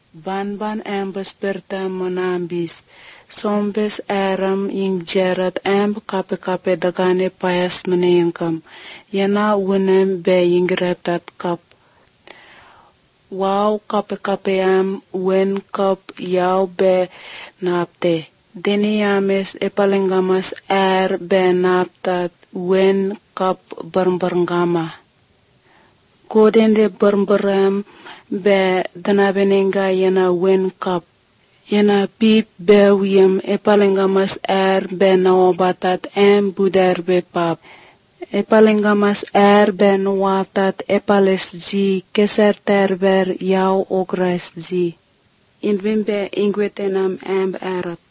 Ban ambas bertamanambis. Sombes aram ing jerat kape dagane payas menengkam. Yana wunem be ing reptat kap. Wow kape wen kap yau be napte. Deni ames epalengamas be naptat wen kap berngama. Kodende berberam be danabenenga yana wen kap. Yana pip be wiem epalengamas be naobatat budar be pap. Epalengamas be nuatat epales ji keser terber yau ogres ji. Inbimbe ingwetenam erat.